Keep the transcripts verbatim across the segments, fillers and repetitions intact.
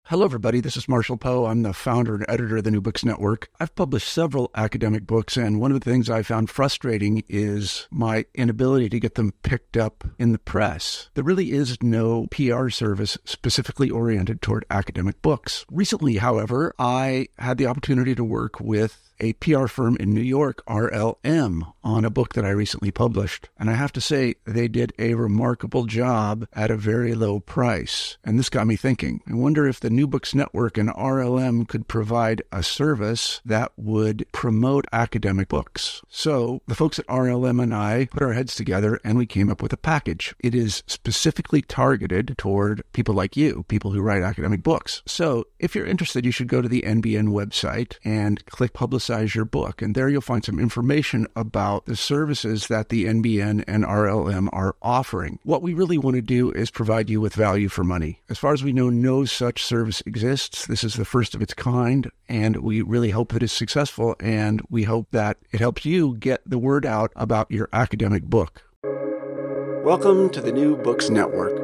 Hello, everybody. This is Marshall Poe. I'm the founder and editor of the New Books Network. I've published several academic books, and one of the things I found frustrating is my inability to get them picked up in the press. There really is no P R service specifically oriented toward academic books. Recently, however, I had the opportunity to work with a P R firm in New York, R L M, on a book that I recently published. And I have to say, they did a remarkable job at a very low price. And this got me thinking. I wonder if the New Books Network and R L M could provide a service that would promote academic books. So the folks at R L M and I put our heads together and we came up with a package. It is specifically targeted toward people like you, people who write academic books. So if you're interested, you should go to the N B N website and click Publicize your book. And there you'll find some information about the services that the N B N and R L M are offering. What we really want to do is provide you with value for money. As far as we know, no such service exists. This is the first of its kind, and we really hope that it's successful, and we hope that it helps you get the word out about your academic book. Welcome to the New Books Network.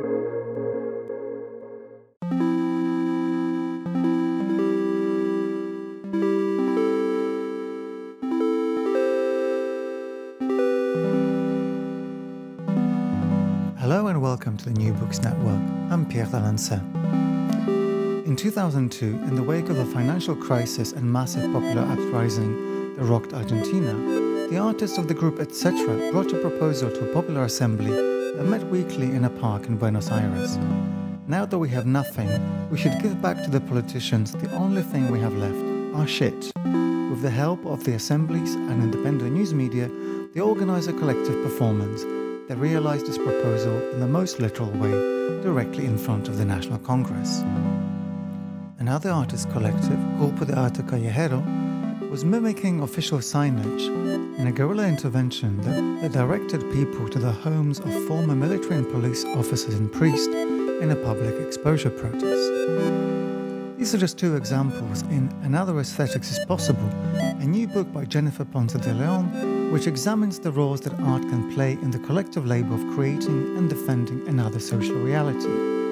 Hello and welcome to the New Books Network. I'm Pierre Delancey. In two thousand two, in the wake of the financial crisis and massive popular uprising that rocked Argentina, the artists of the group et cetera brought a proposal to a popular assembly that met weekly in a park in Buenos Aires. Now that we have nothing, we should give back to the politicians the only thing we have left, our shit. With the help of the assemblies and independent news media, they organize a collective performance. They realized this proposal in the most literal way, directly in front of the National Congress. Another artist collective, Grupo de Arte Callejero, was mimicking official signage in a guerrilla intervention that, that directed people to the homes of former military and police officers and priests in a public exposure protest. These are just two examples in Another Aesthetics is Possible, a new book by Jennifer Ponce de Leon, which examines the roles that art can play in the collective labor of creating and defending another social reality.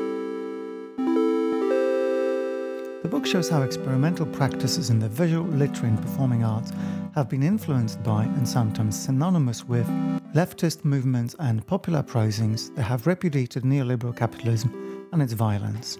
The book shows how experimental practices in the visual, literary and performing arts have been influenced by, and sometimes synonymous with, leftist movements and popular uprisings that have repudiated neoliberal capitalism and its violence.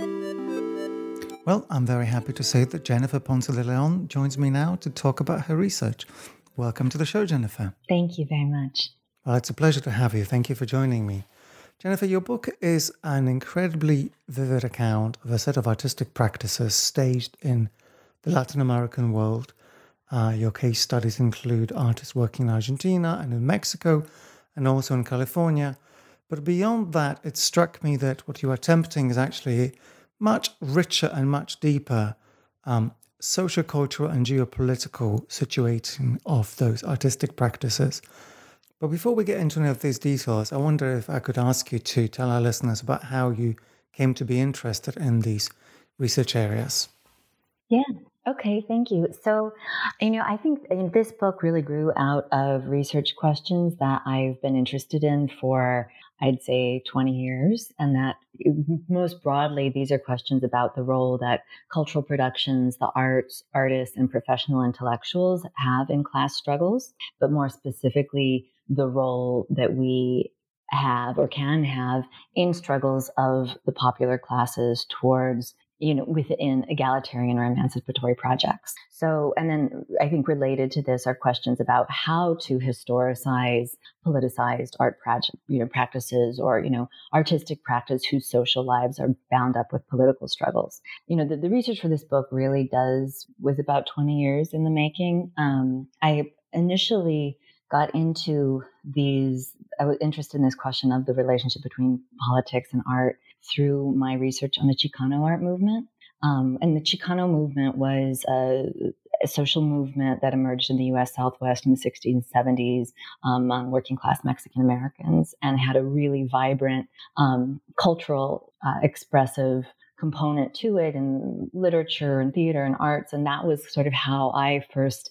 Well, I'm very happy to say that Jennifer Ponce de Leon joins me now to talk about her research. Welcome to the show, Jennifer. Thank you very much. Well, it's a pleasure to have you. Thank you for joining me. Jennifer, your book is an incredibly vivid account of a set of artistic practices staged in the Latin American world. Uh, your case studies include artists working in Argentina and in Mexico and also in California. But beyond that, it struck me that what you are attempting is actually much richer and much deeper um, socio-cultural and geopolitical situation of those artistic practices. But before we get into any of these details, I wonder if I could ask you to tell our listeners about how you came to be interested in these research areas. Yeah. Okay, thank you. So, you know, I think this book really grew out of research questions that I've been interested in for, I'd say, twenty years. And that most broadly, these are questions about the role that cultural productions, the arts, artists, and professional intellectuals have in class struggles, but more specifically, the role that we have or can have in struggles of the popular classes towards, you know, within egalitarian or emancipatory projects. So, and then I think related to this are questions about how to historicize politicized art project, you know, practices or, you know, artistic practice whose social lives are bound up with political struggles. You know, the, the research for this book really does, was about twenty years in the making. Um, I initially got into these, I was interested in this question of the relationship between politics and art through my research on the Chicano art movement. Um, and the Chicano movement was a, a social movement that emerged in the U S Southwest in the sixties and seventies um, among working class Mexican Americans and had a really vibrant um, cultural, uh, expressive component to it in literature and theater and arts. And that was sort of how I first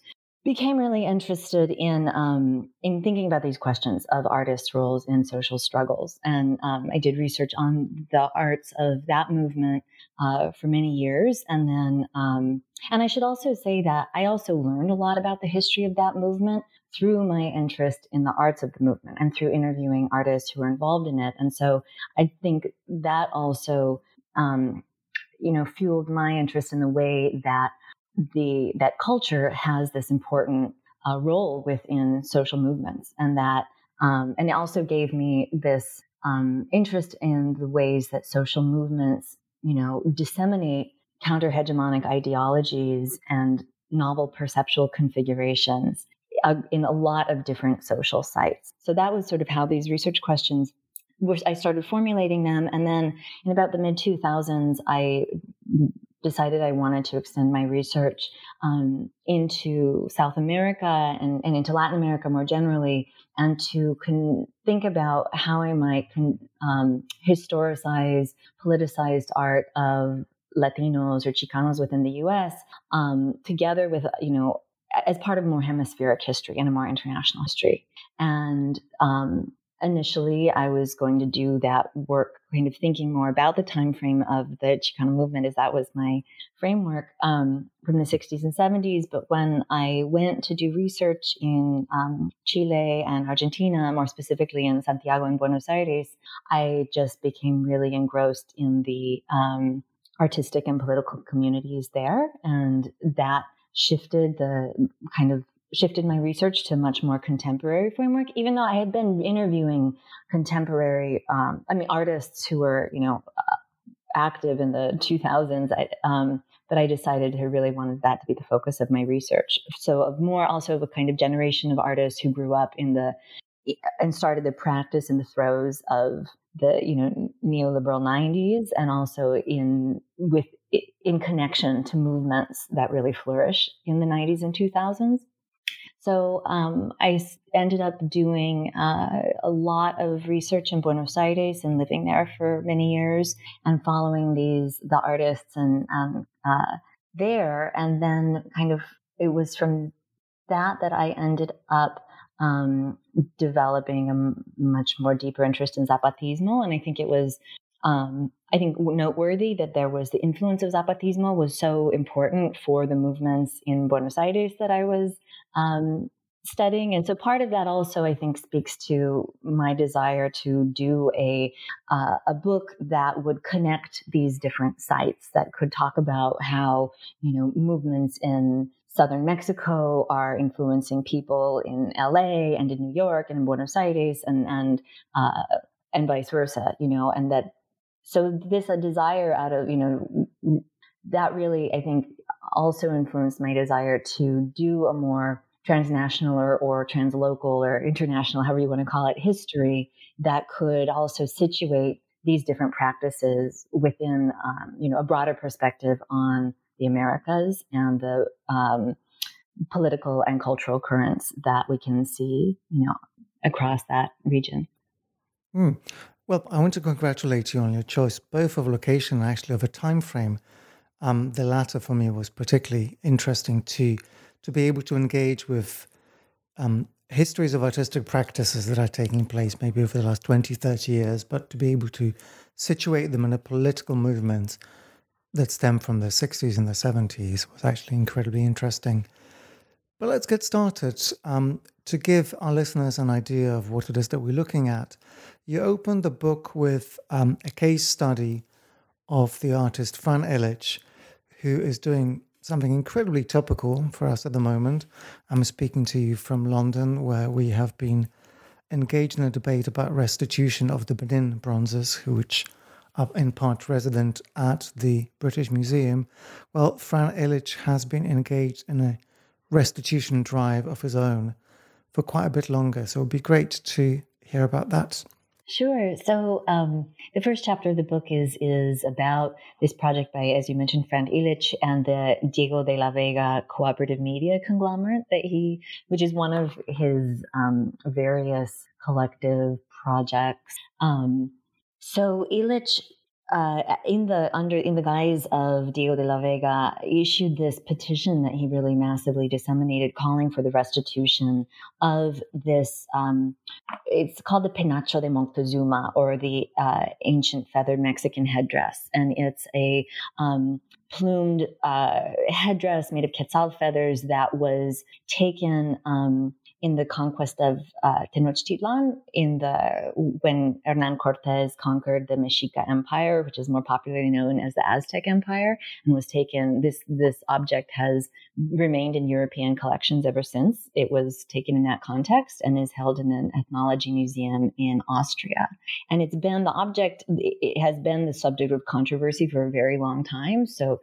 became really interested in um, in thinking about these questions of artists' roles in social struggles. And um, I did research on the arts of that movement uh, for many years. And then, um, and I should also say that I also learned a lot about the history of that movement through my interest in the arts of the movement and through interviewing artists who were involved in it. And so I think that also, um, you know, fueled my interest in the way that the that culture has this important uh, role within social movements, and that um, and it also gave me this um, interest in the ways that social movements, you know, disseminate counter-hegemonic ideologies and novel perceptual configurations uh, in a lot of different social sites. So that was sort of how these research questions were. I started formulating them, and then in about the mid two thousands, I decided I wanted to extend my research um, into South America and, and into Latin America more generally, and to con- think about how I might con- um, historicize politicized art of Latinos or Chicanos within the U S, um, together with, you know, as part of more hemispheric history and a more international history. And um, initially, I was going to do that work, kind of thinking more about the time frame of the Chicano movement, as that was my framework um, from the sixties and seventies. But when I went to do research in um, Chile and Argentina, more specifically in Santiago and Buenos Aires, I just became really engrossed in the um, artistic and political communities there, and that shifted the kind of shifted my research to a much more contemporary framework, even though I had been interviewing contemporary, um, I mean, artists who were, you know, uh, active in the two thousands. I, um, but I decided to really wanted that to be the focus of my research. So of more also of a kind of generation of artists who grew up in the, and started the practice in the throes of the, you know, neoliberal nineties, and also in, with, in connection to movements that really flourished in the nineties and two thousands. So um, I ended up doing uh, a lot of research in Buenos Aires and living there for many years and following these the artists and um, uh, there. And then kind of it was from that that I ended up um, developing a much more deeper interest in Zapatismo. And I think it was Um, I think noteworthy that there was the influence of Zapatismo was so important for the movements in Buenos Aires that I was um, studying. And so part of that also, I think, speaks to my desire to do a, uh, a book that would connect these different sites, that could talk about how, you know, movements in Southern Mexico are influencing people in L A and in New York and in Buenos Aires, and, and, uh, and vice versa, you know, and that So this a desire out of, you know, that really, I think, also influenced my desire to do a more transnational or, or translocal or international, however you want to call it, history that could also situate these different practices within, um, you know, a broader perspective on the Americas and the um, political and cultural currents that we can see, you know, across that region. Mm. Well, I want to congratulate you on your choice, both of location and actually of a time frame. Um, the latter for me was particularly interesting to to be able to engage with um, histories of artistic practices that are taking place maybe over the last twenty, thirty years, but to be able to situate them in a political movement that stemmed from the sixties and the seventies was actually incredibly interesting. But let's get started. Um, to give our listeners an idea of what it is that we're looking at, you opened the book with um, a case study of the artist Fran Illich, who is doing something incredibly topical for us at the moment. I'm speaking to you from London, where we have been engaged in a debate about restitution of the Benin bronzes, which are in part resident at the British Museum. Well, Fran Illich has been engaged in a restitution drive of his own for quite a bit longer. So it would be great to hear about that. Sure. So um, the first chapter of the book is is about this project by, as you mentioned, Fran Illich and the Diego de la Vega cooperative media conglomerate that he, which is one of his um, various collective projects. Um, so Illich uh, in the under in the guise of Diego de la Vega, issued this petition that he really massively disseminated, calling for the restitution of this. Um, it's called the Penacho de Moctezuma, or the uh, ancient feathered Mexican headdress, and it's a um, plumed uh, headdress made of quetzal feathers that was taken um, in the conquest of uh, Tenochtitlan, in the when Hernan Cortez conquered the Mexica Empire, which is more popularly known as the Aztec Empire, and was taken. This this object has remained in European collections ever since. It was taken in that context and is held in an ethnology museum in Austria. And it's been the object. It has been the subject of controversy for a very long time. So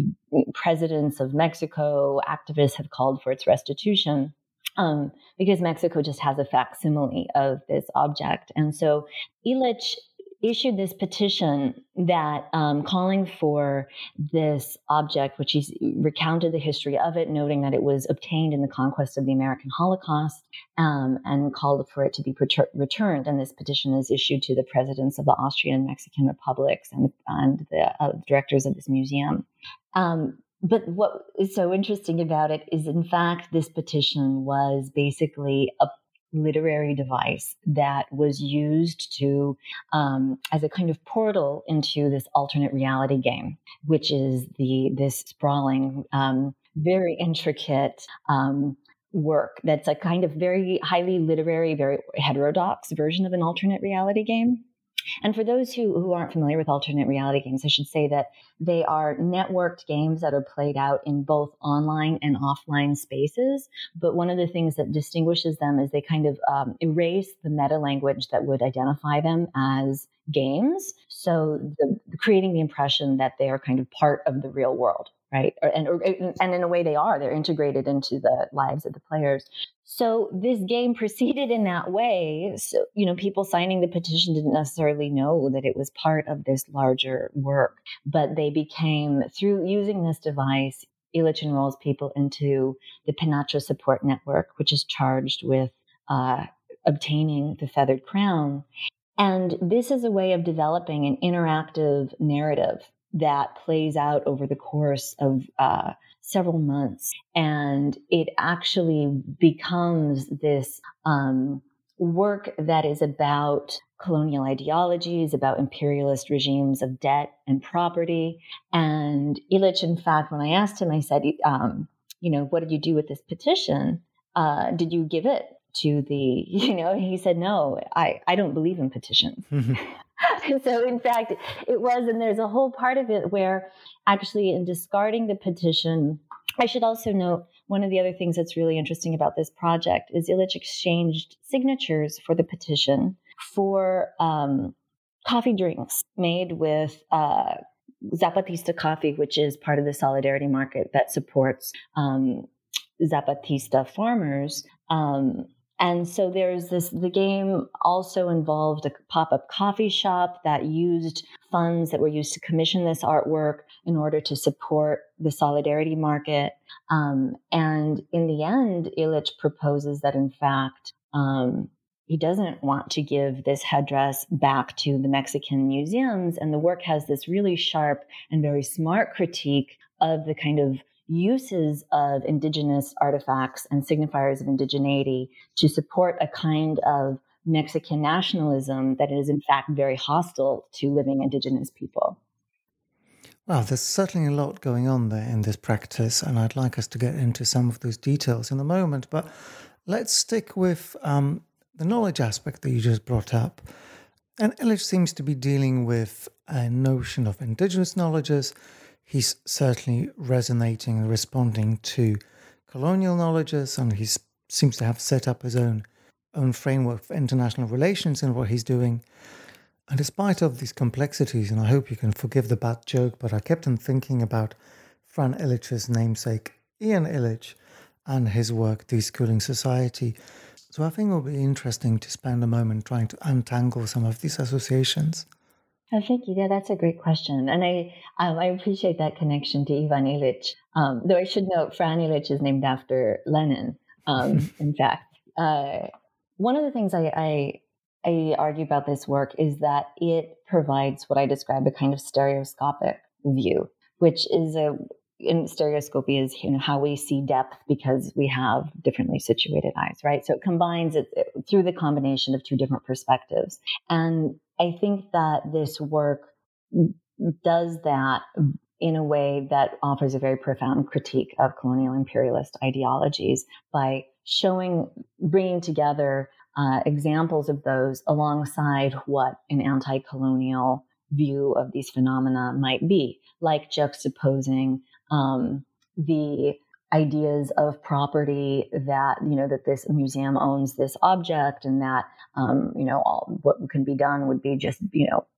presidents of Mexico, activists have called for its restitution. Um, because Mexico just has a facsimile of this object. And so Illich issued this petition that um, calling for this object, which he's recounted the history of it, noting that it was obtained in the conquest of the American Holocaust, um, and called for it to be retur- returned. And this petition is issued to the presidents of the Austrian and Mexican republics and, and the uh, directors of this museum. Um, But what is so interesting about it is, in fact, this petition was basically a literary device that was used to, um, as a kind of portal into this alternate reality game, which is the this sprawling, um, very intricate um, work that's a kind of very highly literary, very heterodox version of an alternate reality game. And for those who, who aren't familiar with alternate reality games, I should say that they are networked games that are played out in both online and offline spaces. But one of the things that distinguishes them is they kind of um, erase the meta language that would identify them as games. So the, creating the impression that they are kind of part of the real world, right? Or, and, or, and in a way they are, they're integrated into the lives of the players. So this game proceeded in that way. So, you know, people signing the petition didn't necessarily know that it was part of this larger work, but they became, through using this device, Illich enrolls people into the Penacho Support Network, which is charged with uh, obtaining the feathered crown. And this is a way of developing an interactive narrative that plays out over the course of uh, several months. And it actually becomes this um, work that is about colonial ideologies, about imperialist regimes of debt and property. And Illich, in fact, when I asked him, I said, um, you know, what did you do with this petition? Uh, did you give it to the, you know, he said, no, I, I don't believe in petitions. So in fact, it was, and there's a whole part of it where actually in discarding the petition, I should also note one of the other things that's really interesting about this project is Illich exchanged signatures for the petition for um, coffee drinks made with uh, Zapatista coffee, which is part of the solidarity market that supports um, Zapatista farmers. Um, And so there's this, the game also involved a pop-up coffee shop that used funds that were used to commission this artwork in order to support the solidarity market. Um, and in the end, Illich proposes that, in fact, um, he doesn't want to give this headdress back to the Mexican museums. And the work has this really sharp and very smart critique of the kind of uses of indigenous artifacts and signifiers of indigeneity to support a kind of Mexican nationalism that is in fact very hostile to living indigenous people. Well, there's certainly a lot going on there in this practice, and I'd like us to get into some of those details in a moment, but let's stick with um, the knowledge aspect that you just brought up. And Illich seems to be dealing with a notion of indigenous knowledges. He's certainly resonating and responding to colonial knowledges, and he seems to have set up his own own framework for international relations in what he's doing. And despite of these complexities, and I hope you can forgive the bad joke, but I kept on thinking about Fran Illich's namesake, Ian Illich, and his work, Deschooling Society. So I think it will be interesting to spend a moment trying to untangle some of these associations. Oh, thank you. Yeah, that's a great question. And I um, I appreciate that connection to Ivan Illich. Um, though I should note, Fran Illich is named after Lenin, um, in fact. Uh, one of the things I, I I argue about this work is that it provides what I describe a kind of stereoscopic view, which is a in stereoscopy is you know how we see depth because we have differently situated eyes, right? So it combines it, it through the combination of two different perspectives. And I think that this work does that in a way that offers a very profound critique of colonial imperialist ideologies by showing, bringing together uh, examples of those alongside what an anti-colonial view of these phenomena might be, like juxtaposing um, the ideas of property that, you know, that this museum owns this object and that, um, you know, all what can be done would be just, you know,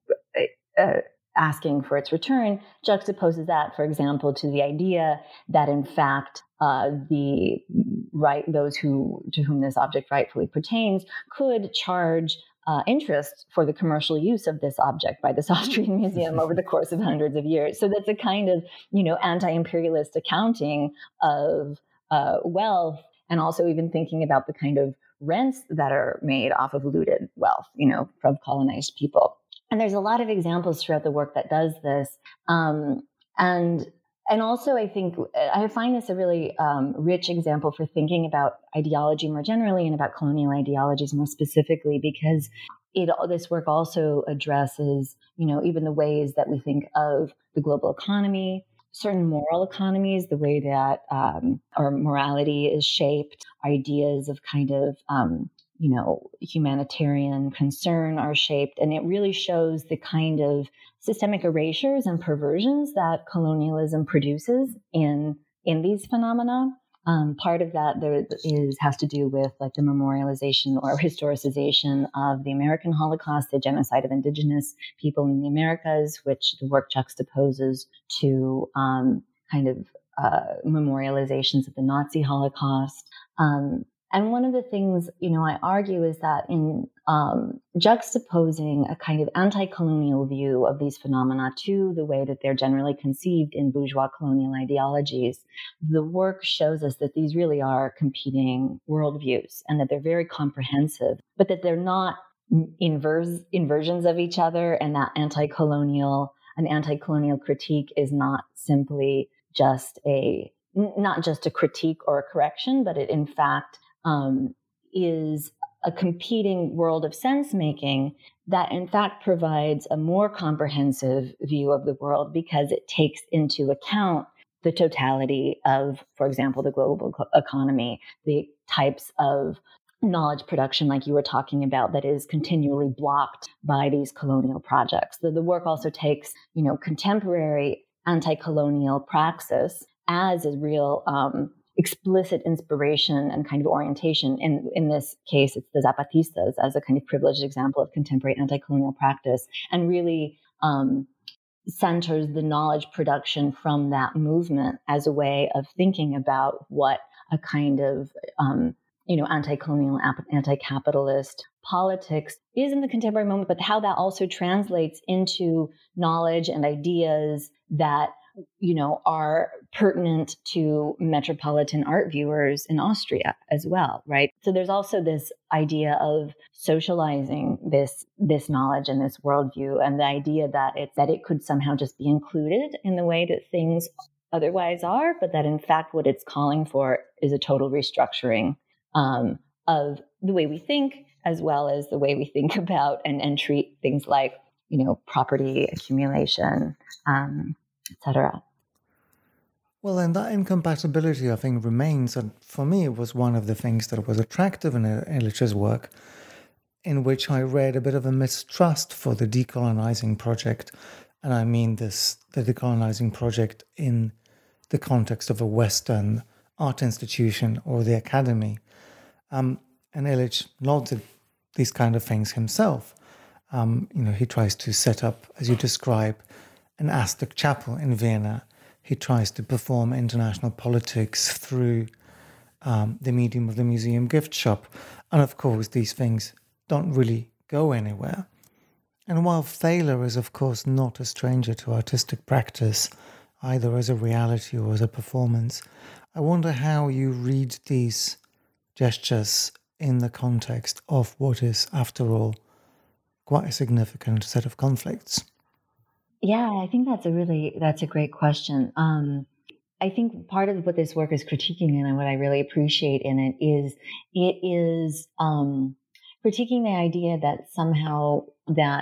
uh, asking for its return, juxtaposes that, for example, to the idea that, in fact, uh, the right those who to whom this object rightfully pertains could charge uh, interest for the commercial use of this object by this Austrian museum over the course of hundreds of years. So that's a kind of, you know, anti-imperialist accounting of uh, wealth, and also even thinking about the kind of rents that are made off of looted wealth, you know, from colonized people. And there's a lot of examples throughout the work that does this. Um, and and also, I think, I find this a really um, rich example for thinking about ideology more generally and about colonial ideologies more specifically, because it this work also addresses, you know, even the ways that we think of the global economy, certain moral economies, the way that um, our morality is shaped, ideas of kind of, um, you know, humanitarian concern are shaped. And it really shows the kind of systemic erasures and perversions that colonialism produces in in these phenomena. Um, part of that there is has to do with like the memorialization or historicization of the American Holocaust, the genocide of indigenous people in the Americas, which the work juxtaposes to um, kind of uh, memorializations of the Nazi Holocaust. Um, And one of the things, you know, I argue is that in um, juxtaposing a kind of anti-colonial view of these phenomena to the way that they're generally conceived in bourgeois colonial ideologies, the work shows us that these really are competing worldviews and that they're very comprehensive, but that they're not inverse, inversions of each other, and that anti-colonial, an anti-colonial critique is not simply just a, not just a critique or a correction, but it in fact Um, is a competing world of sense-making that in fact provides a more comprehensive view of the world because it takes into account the totality of, for example, the global economy, the types of knowledge production like you were talking about that is continually blocked by these colonial projects. The, the work also takes, you know, contemporary anti-colonial praxis as a real um, explicit inspiration and kind of orientation. In, in this case, it's the Zapatistas as a kind of privileged example of contemporary anti-colonial practice, and really um, centers the knowledge production from that movement as a way of thinking about what a kind of, um, you know, anti-colonial, anti-capitalist politics is in the contemporary moment, but how that also translates into knowledge and ideas that, you know, are pertinent to metropolitan art viewers in Austria as well, right? So there's also this idea of socializing this this knowledge and this worldview, and the idea that it that it could somehow just be included in the way that things otherwise are, but that in fact what it's calling for is a total restructuring um, of the way we think, as well as the way we think about and, and treat things like, you know, property accumulation, um, et cetera. Well, and that incompatibility, I think, remains. And for me, it was one of the things that was attractive in Illich's work, in which I read a bit of a mistrust for the decolonizing project. And I mean this, the decolonizing project in the context of a Western art institution or the academy. Um, and Illich noted these kind of things himself. Um, you know, he tries to set up, as you describe, an Aztec chapel in Vienna. He tries to perform international politics through um, the medium of the museum gift shop. And of course, these things don't really go anywhere. And while Thaler is, of course, not a stranger to artistic practice, either as a reality or as a performance, I wonder how you read these gestures in the context of what is, after all, quite a significant set of conflicts? Yeah, I think that's a really, that's a great question. Um, I think part of what this work is critiquing and what I really appreciate in it is it is um, critiquing the idea that somehow that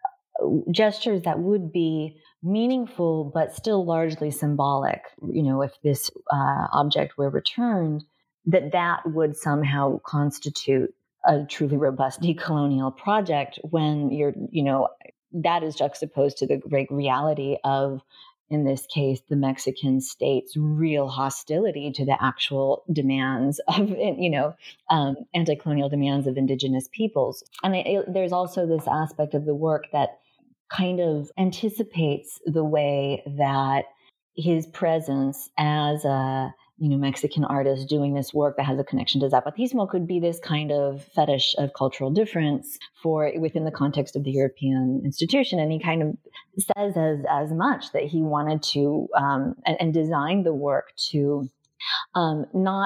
gestures that would be meaningful but still largely symbolic, you know, if this uh, object were returned, that that would somehow constitute a truly robust decolonial project when you're, you know, that is juxtaposed to the great reality of, in this case, the Mexican state's real hostility to the actual demands of, you know, um, anti-colonial demands of indigenous peoples. And it, it, there's also this aspect of the work that kind of anticipates the way that his presence as a, you know, Mexican artist doing this work that has a connection to Zapatismo could be this kind of fetish of cultural difference for within the context of the European institution. And he kind of says as as much that he wanted to um, and, and designed the work to um, not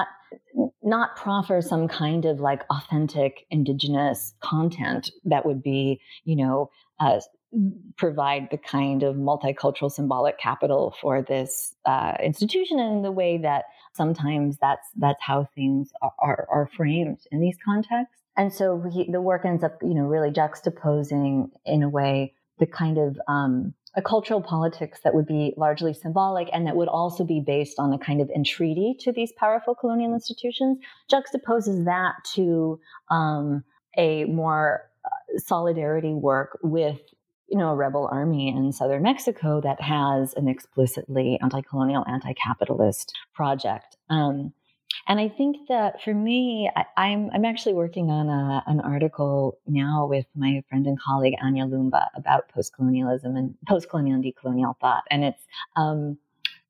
not proffer some kind of like authentic indigenous content that would be, you know, uh, provide the kind of multicultural symbolic capital for this uh, institution, and in the way that sometimes that's that's how things are, are, are framed in these contexts. And so he, the work ends up, you know, really juxtaposing in a way the kind of um, a cultural politics that would be largely symbolic and that would also be based on a kind of entreaty to these powerful colonial institutions, juxtaposes that to um, a more uh, solidarity work with, you know, a rebel army in southern Mexico that has an explicitly anti-colonial, anti-capitalist project. Um, and I think that for me, I, I'm I'm actually working on a, an article now with my friend and colleague Anya Lumba about post-colonialism and post-colonial and decolonial thought. And it's, um,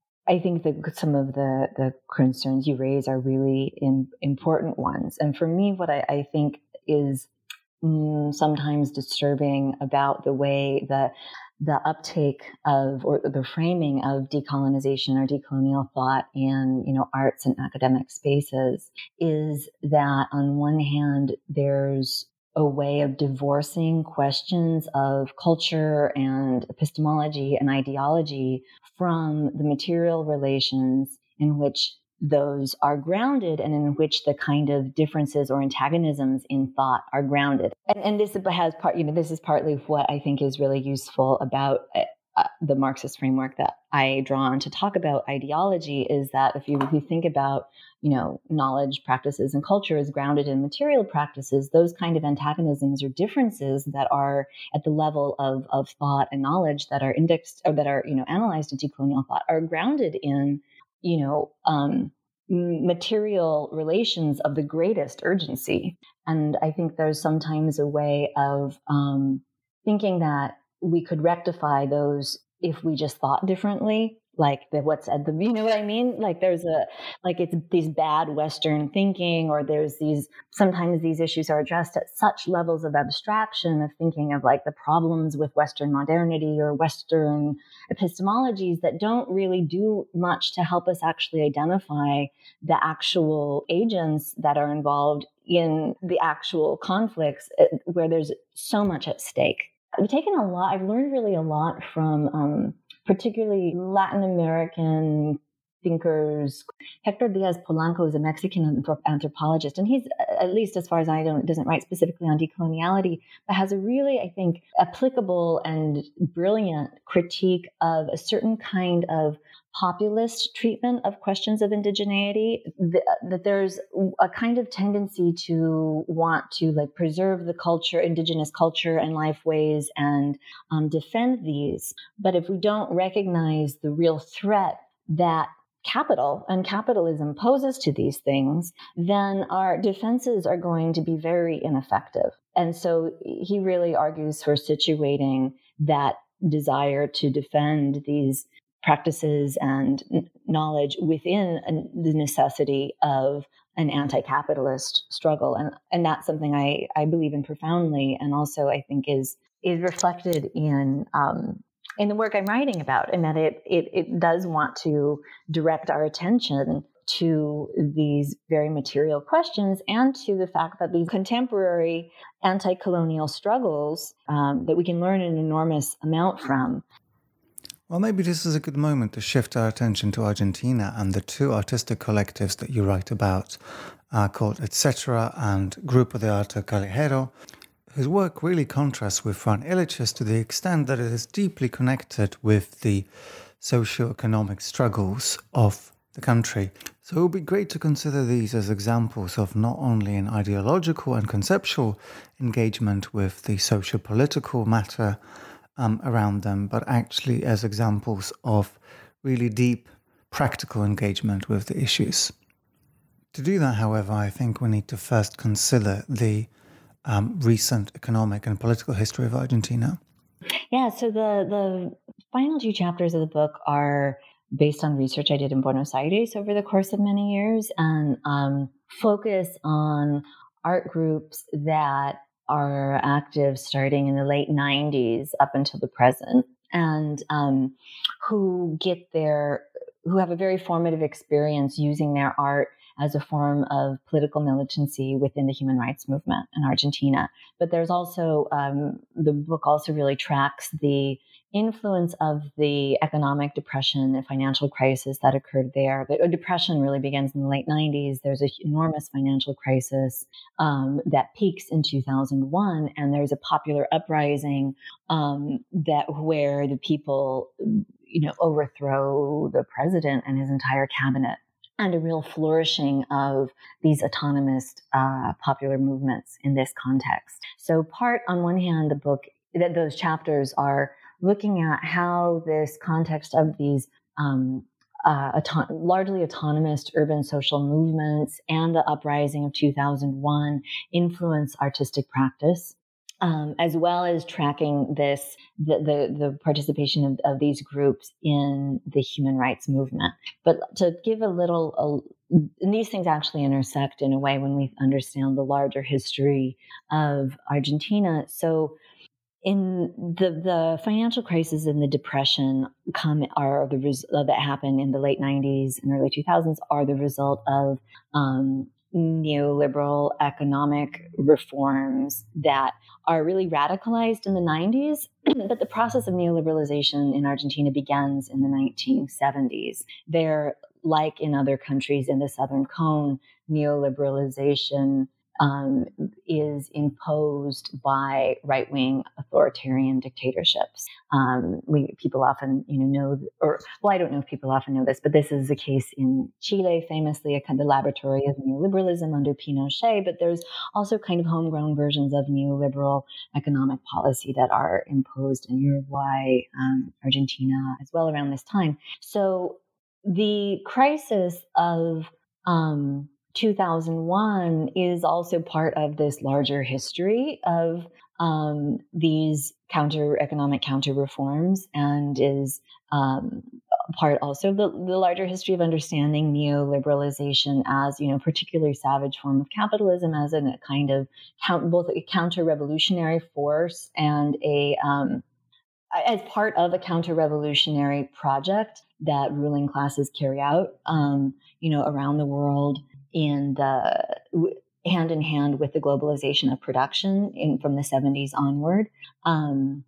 I think that some of the, the concerns you raise are really in, important ones. And for me, what I, I think is sometimes disturbing about the way the the uptake of or the framing of decolonization or decolonial thought in, you know, arts and academic spaces is that on one hand there's a way of divorcing questions of culture and epistemology and ideology from the material relations in which those are grounded and in which the kind of differences or antagonisms in thought are grounded. And, and this has part, you know, this is partly what I think is really useful about uh, the Marxist framework that I draw on to talk about ideology, is that if you, if you think about, you know, knowledge, practices, and culture is grounded in material practices, those kind of antagonisms or differences that are at the level of, of thought and knowledge that are indexed or that are, you know, analyzed in decolonial thought are grounded in, you know, um, material relations of the greatest urgency. And I think there's sometimes a way of um, thinking that we could rectify those if we just thought differently, like the what's at the, you know what I mean? Like there's a, like it's these bad Western thinking, or there's these, sometimes these issues are addressed at such levels of abstraction of thinking of like the problems with Western modernity or Western epistemologies that don't really do much to help us actually identify the actual agents that are involved in the actual conflicts where there's so much at stake. I've taken a lot, I've learned really a lot from um, particularly Latin American thinkers. Hector Diaz Polanco is a Mexican anthropologist, and he's, at least as far as I know, doesn't write specifically on decoloniality, but has a really, I think, applicable and brilliant critique of a certain kind of populist treatment of questions of indigeneity, that, that there's a kind of tendency to want to like preserve the culture, indigenous culture and life ways, and um, defend these. But if we don't recognize the real threat that capital and capitalism poses to these things, then our defenses are going to be very ineffective. And so he really argues for situating that desire to defend these practices and knowledge within the necessity of an anti-capitalist struggle. And, and that's something I, I believe in profoundly, and also I think is is reflected in um, in the work I'm writing about, in that it, it it does want to direct our attention to these very material questions and to the fact that these contemporary anti-colonial struggles um, that we can learn an enormous amount from. Well, maybe this is a good moment to shift our attention to Argentina and the two artistic collectives that you write about, uh, called Et Cetera and Grupo de Arte Callejero, whose work really contrasts with Fran Illich's to the extent that it is deeply connected with the socio-economic struggles of the country. So it would be great to consider these as examples of not only an ideological and conceptual engagement with the socio-political matter Um, around them, but actually as examples of really deep practical engagement with the issues. To do that, however, I think we need to first consider the um, recent economic and political history of Argentina. Yeah, so the, the final two chapters of the book are based on research I did in Buenos Aires over the course of many years and um, focus on art groups that are active starting in the late nineties up until the present, and um, who get their, who have a very formative experience using their art as a form of political militancy within the human rights movement in Argentina. But there's also, um, the book also really tracks the influence of the economic depression and financial crisis that occurred there. The depression really begins in the late nineties. There's an enormous financial crisis um, that peaks in two thousand one, and there's a popular uprising um, that where the people, you know, overthrow the president and his entire cabinet, and a real flourishing of these autonomous uh, popular movements in this context. So part, on one hand, the book, that those chapters are looking at how this context of these um, uh, auto- largely autonomous urban social movements and the uprising of two thousand one influence artistic practice, um, as well as tracking this the the, the participation of, of these groups in the human rights movement. But to give a little, a, and these things actually intersect in a way when we understand the larger history of Argentina. So in the, the financial crisis and the depression come are the res- uh, that happened in the late nineties and early two thousands are the result of um, neoliberal economic reforms that are really radicalized in the nineties. But the process of neoliberalization in Argentina begins in the nineteen seventies. There, like in other countries in the Southern Cone, neoliberalization Um, is imposed by right-wing authoritarian dictatorships. Um, we people often, you know, know, or well, I don't know if people often know this, but this is the case in Chile, famously a kind of laboratory of neoliberalism under Pinochet. But there's also kind of homegrown versions of neoliberal economic policy that are imposed in Uruguay, um, Argentina, as well around this time. So the crisis of um, two thousand one is also part of this larger history of um, these counter economic counter reforms, and is um, part also of the, the larger history of understanding neoliberalization as, you know, particularly savage form of capitalism, as in a kind of count, both a counter revolutionary force and a um, as part of a counter-revolutionary project that ruling classes carry out, um, you know, around the world, in the hand in hand with the globalization of production in, from the seventies onward. Um,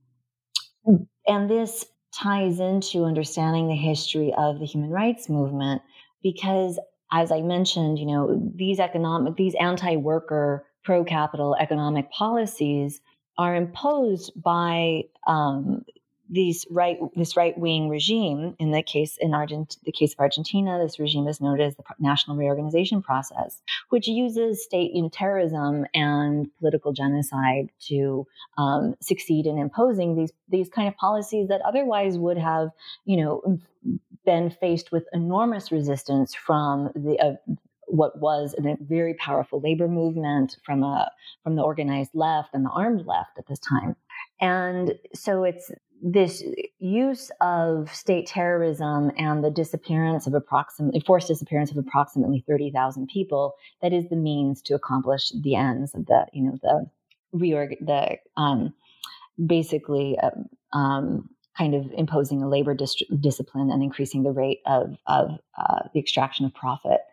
and this ties into understanding the history of the human rights movement, because, as I mentioned, you know, these economic, these anti-worker, pro-capital economic policies are imposed by um, these right, this right-wing regime. In the case in Argent, the case of Argentina, this regime is known as the National Reorganization Process, which uses state you know, terrorism and political genocide to um, succeed in imposing these these kind of policies that otherwise would have, you know, been faced with enormous resistance from the. Uh, what was a very powerful labor movement from a from the organized left and the armed left at this time. And so it's this use of state terrorism and the disappearance of approximately, forced disappearance of approximately thirty thousand people that is the means to accomplish the ends of the, you know, the reorg, the um, basically um, um, kind of imposing a labor dist- discipline and increasing the rate of, of uh, the extraction of profit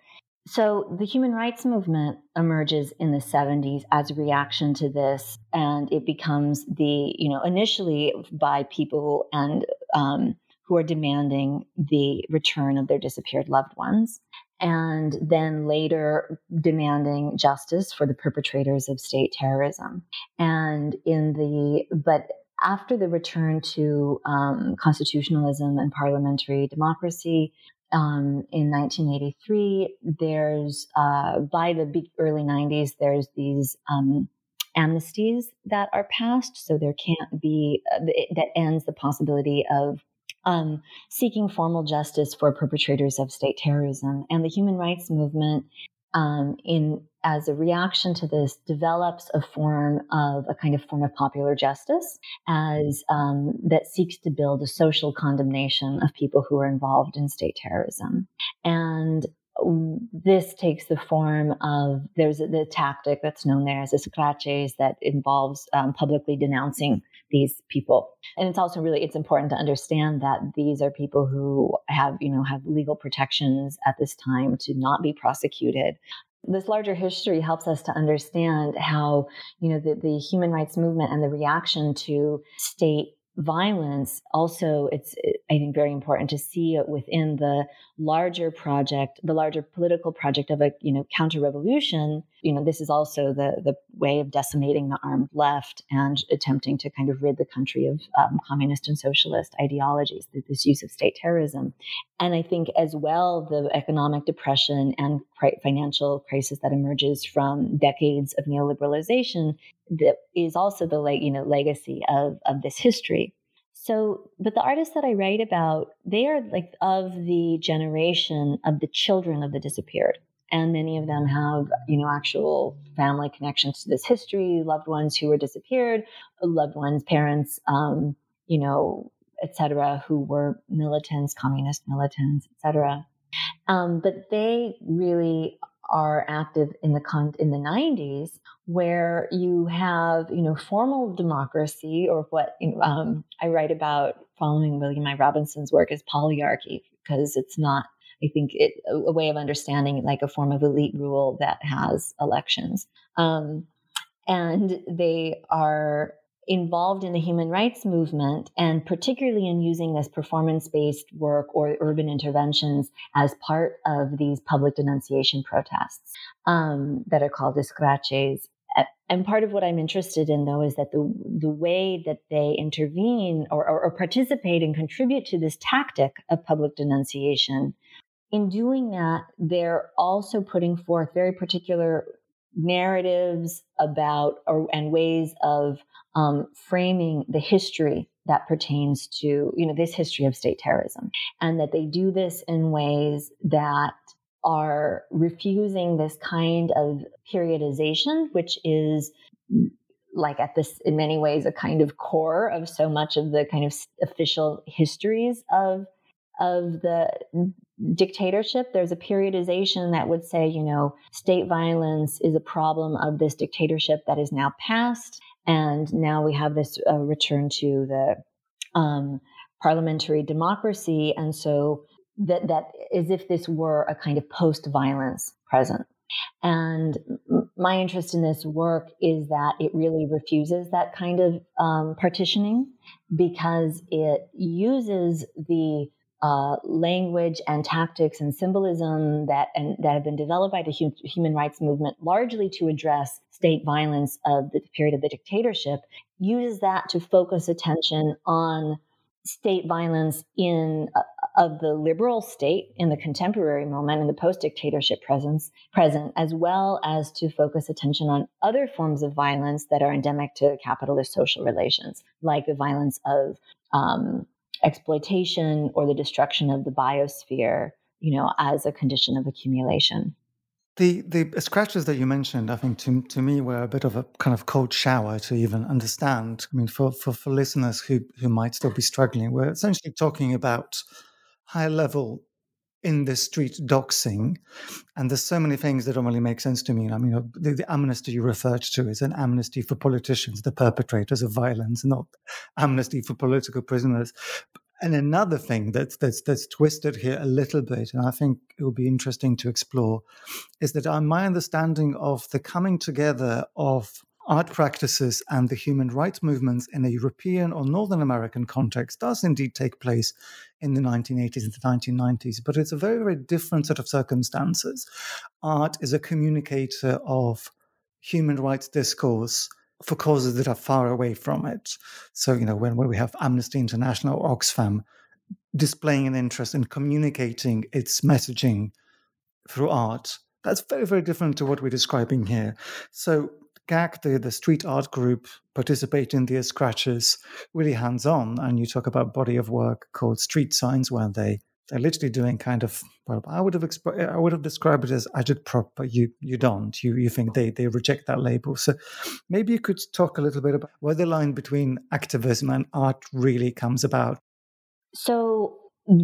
So the human rights movement emerges in the seventies as a reaction to this, and it becomes the, you know, initially by people and um, who are demanding the return of their disappeared loved ones, and then later demanding justice for the perpetrators of state terrorism. And in the, but after the return to um, constitutionalism and parliamentary democracy, Um, in nineteen eighty-three, there's, uh, by the early nineties, there's these um, amnesties that are passed. So there can't be, uh, that ends the possibility of um, seeking formal justice for perpetrators of state terrorism. And the human rights movement, um, in as a reaction to this, develops a form of a kind of form of popular justice as um, that seeks to build a social condemnation of people who are involved in state terrorism. And this takes the form of, there's a, the tactic that's known there as escraches that involves um, publicly denouncing these people. And it's also really, it's important to understand that these are people who have, you know, have legal protections at this time to not be prosecuted. This larger history helps us to understand how, you know, the, the human rights movement and the reaction to state violence. Also, it's, I think, very important to see it within the larger project, the larger political project of a, you know, counter-revolution. You know, this is also the the way of decimating the armed left and attempting to kind of rid the country of um, communist and socialist ideologies, this use of state terrorism. And I think as well, the economic depression and financial crisis that emerges from decades of neoliberalization that is also the, like, you know, legacy of, of this history. So, but the artists that I write about, they are like of the generation of the children of the disappeared. And many of them have, you know, actual family connections to this history, loved ones who were disappeared, loved ones, parents, um, you know, et cetera, who were militants, communist militants, et cetera. Um, but they really are active in the con- in the nineties, where you have, you know, formal democracy, or what um, I write about following William I. Robinson's work as polyarchy, because it's not, I think, it, a way of understanding like a form of elite rule that has elections. Um, and they are involved in the human rights movement, and particularly in using this performance-based work or urban interventions as part of these public denunciation protests um, that are called escraches. And part of what I'm interested in, though, is that the the way that they intervene or, or, or participate and contribute to this tactic of public denunciation, in doing that, they're also putting forth very particular narratives about or, and ways of um, framing the history that pertains to, you know, this history of state terrorism, and that they do this in ways that are refusing this kind of periodization, which is like at this, in many ways, a kind of core of so much of the kind of official histories of of the dictatorship. There's a periodization that would say, you know, state violence is a problem of this dictatorship that is now past, and now we have this uh, return to the um, parliamentary democracy, and so that that as if this were a kind of post-violence present. And my interest in this work is that it really refuses that kind of um, partitioning, because it uses the uh, language and tactics and symbolism that and that have been developed by the hu- human rights movement largely to address state violence of the period of the dictatorship, uses that to focus attention on state violence in uh, of the liberal state in the contemporary moment, in the post-dictatorship presence, present, as well as to focus attention on other forms of violence that are endemic to capitalist social relations, like the violence of um, exploitation or the destruction of the biosphere, you know, as a condition of accumulation. The the scratches that you mentioned, I think, to to me were a bit of a kind of cold shower to even understand. I mean, for for, for listeners who, who might still be struggling, we're essentially talking about high level in the street doxing, and there's so many things that don't really make sense to me. I mean, the, the amnesty you referred to is an amnesty for politicians, the perpetrators of violence, not amnesty for political prisoners. And another thing that's that's that's twisted here a little bit, and I think it would be interesting to explore, is that uh, my understanding of the coming together of art practices and the human rights movements in a European or Northern American context does indeed take place in the nineteen eighties and the nineteen nineties, but it's a very, very different set of circumstances. Art is a communicator of human rights discourse for causes that are far away from it. So, you know, when, when we have Amnesty International or Oxfam displaying an interest in communicating its messaging through art, that's very, very different to what we're describing here. So G A C, the, the street art group, participate in the scratches really hands-on, and you talk about body of work called Street Signs, where they they're literally doing kind of, well, I would have exp- I would have described it as agitprop, but you you don't. You you think they they reject that label. So maybe you could talk a little bit about where the line between activism and art really comes about. So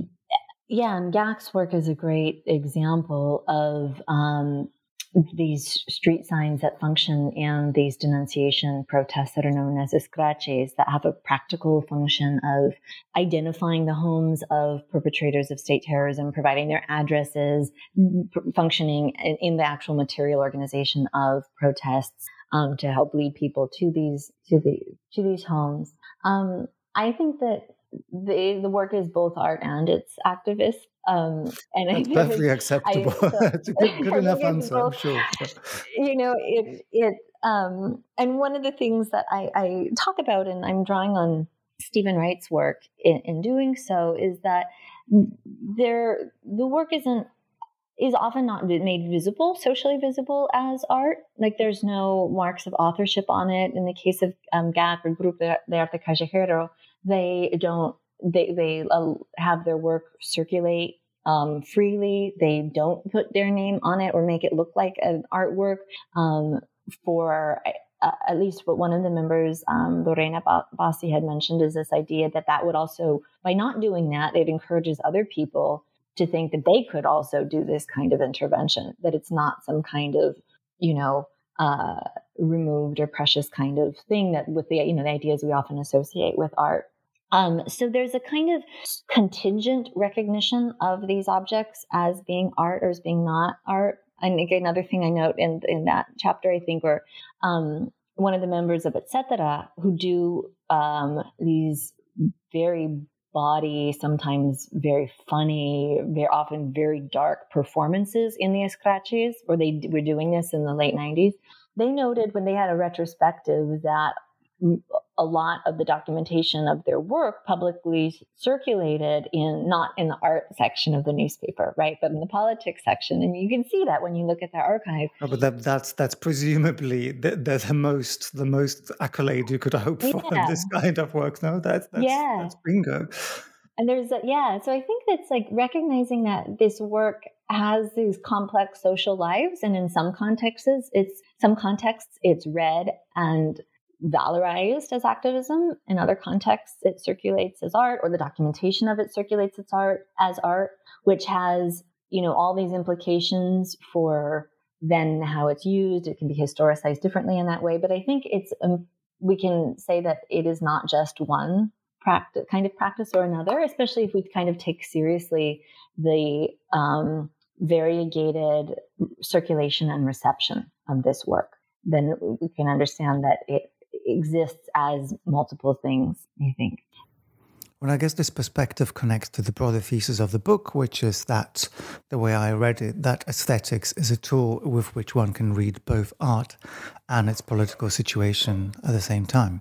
yeah, and G A C's work is a great example of um, these street signs that function and these denunciation protests that are known as escraches that have a practical function of identifying the homes of perpetrators of state terrorism, providing their addresses, functioning in, in the actual material organization of protests um, to help lead people to these to the to these homes. Um, I think that the the work is both art and it's activist. Um, and That's I, perfectly acceptable. I, so, That's a good, good enough answer, both, I'm sure. You know, it, it, um, and one of the things that I, I talk about, and I'm drawing on Stephen Wright's work in, in doing so, is that there, the work isn't, is often not made visible, socially visible as art. Like there's no marks of authorship on it. In the case of um, G A C or Grupo de Arte Callejero, they don't, They they uh, have their work circulate um, freely. They don't put their name on it or make it look like an artwork. Um, for uh, at least what one of the members, um, Lorena Bassi, had mentioned, is this idea that that would also, by not doing that, it encourages other people to think that they could also do this kind of intervention. That it's not some kind of, you know, uh, removed or precious kind of thing that with the you know the ideas we often associate with art. Um, so there's a kind of contingent recognition of these objects as being art or as being not art. And again, another thing I note in in that chapter, I think, or um, one of the members of Et Cetera who do um, these very bawdy, sometimes very funny, very often very dark performances in the escraches, or they were doing this in the late nineties. They noted when they had a retrospective that a lot of the documentation of their work publicly circulated in, not in the art section of the newspaper, right, but in the politics section. And you can see that when you look at their archive. Oh, but that, that's that's presumably the, the, the most the most accolade you could hope for yeah. in this kind of work. No, that's that's, yeah. that's bingo. And there's a, yeah, so I think that's like recognizing that this work has these complex social lives, and in some contexts, it's some contexts it's read and valorized as activism. In other contexts, it circulates as art, or the documentation of it circulates its art as art, which has, you know, all these implications for then how it's used. It can be historicized differently in that way. But I think it's, um, we can say that it is not just one practice, kind of practice or another, especially if we kind of take seriously the um, variegated circulation and reception of this work. Then we can understand that it exists as multiple things, I think. Well, I guess this perspective connects to the broader thesis of the book, which is that, the way I read it, that aesthetics is a tool with which one can read both art and its political situation at the same time.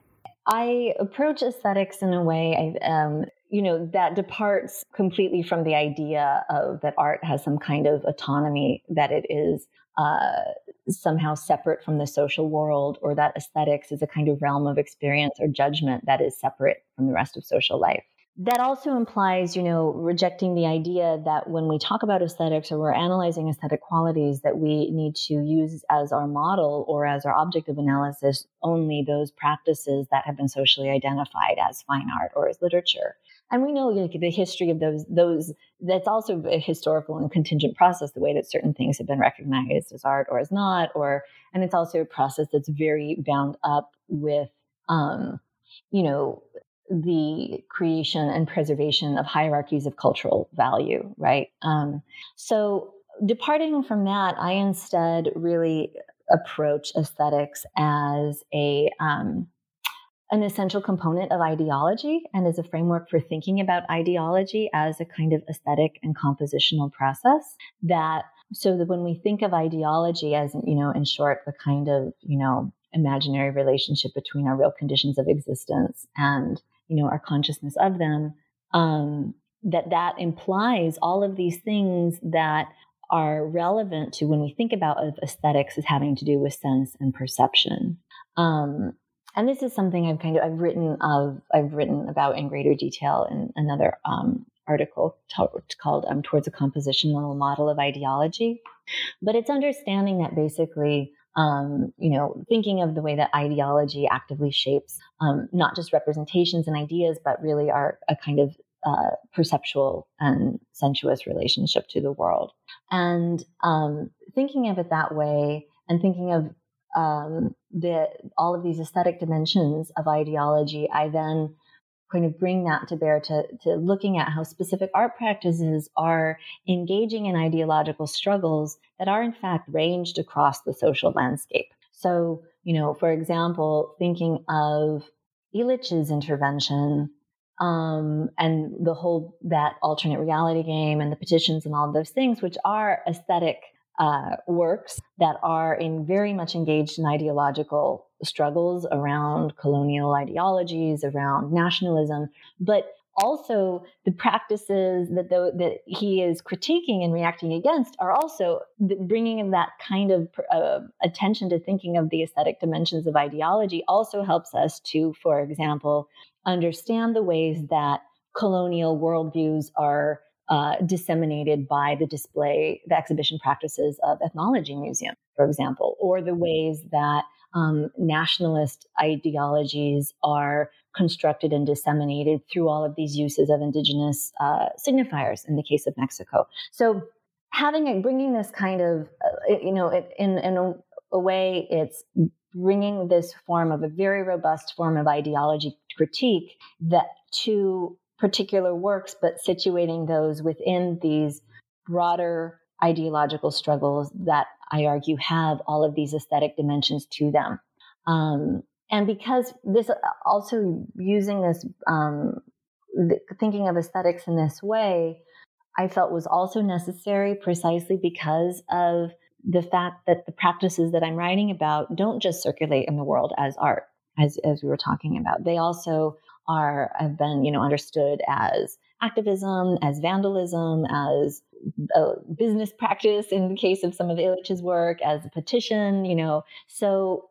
I approach aesthetics in a way, I, um, you know, that departs completely from the idea of that art has some kind of autonomy, that it is uh, somehow separate from the social world, or that aesthetics is a kind of realm of experience or judgment that is separate from the rest of social life. That also implies, you know, rejecting the idea that when we talk about aesthetics or we're analyzing aesthetic qualities, that we need to use as our model or as our object of analysis only those practices that have been socially identified as fine art or as literature. And we know, like, the history of those, those, that's also a historical and contingent process, the way that certain things have been recognized as art or as not, or, and it's also a process that's very bound up with, um, you know, the creation and preservation of hierarchies of cultural value, right? Um, so departing from that, I instead really approach aesthetics as a um, an essential component of ideology and as a framework for thinking about ideology as a kind of aesthetic and compositional process that so that when we think of ideology as, you know, in short, the kind of, you know, imaginary relationship between our real conditions of existence and, you know, our consciousness of them, um, that that implies all of these things that are relevant to when we think about aesthetics as having to do with sense and perception. Um, And this is something I've kind of I've written of I've written about in greater detail in another um, article t- called um, "Towards a Compositional Model of Ideology." But it's understanding that basically, um, you know, thinking of the way that ideology actively shapes um, not just representations and ideas, but really our a kind of uh, perceptual and sensuous relationship to the world. And um, thinking of it that way, and thinking of Um, the all of these aesthetic dimensions of ideology, I then kind of bring that to bear to, to looking at how specific art practices are engaging in ideological struggles that are in fact ranged across the social landscape. So, you know, for example, thinking of Illich's intervention um, and the whole, that alternate reality game and the petitions and all of those things, which are aesthetic Uh, works that are in very much engaged in ideological struggles around colonial ideologies, around nationalism, but also the practices that the, that he is critiquing and reacting against are also the bringing in that kind of uh, attention to thinking of the aesthetic dimensions of ideology also helps us to, for example, understand the ways that colonial worldviews are Uh, disseminated by the display, the exhibition practices of ethnology museums, for example, or the ways that um, nationalist ideologies are constructed and disseminated through all of these uses of indigenous uh, signifiers in the case of Mexico. So having it, bringing this kind of, uh, you know, it, in, in a, a way, it's bringing this form of a very robust form of ideology critique that to particular works, but situating those within these broader ideological struggles that I argue have all of these aesthetic dimensions to them. Um, and because this also using this, um, th- thinking of aesthetics in this way, I felt was also necessary precisely because of the fact that the practices that I'm writing about don't just circulate in the world as art, as, as we were talking about. They also are have been, you know, understood as activism, as vandalism, as a business practice in the case of some of Illich's work, as a petition, you know. So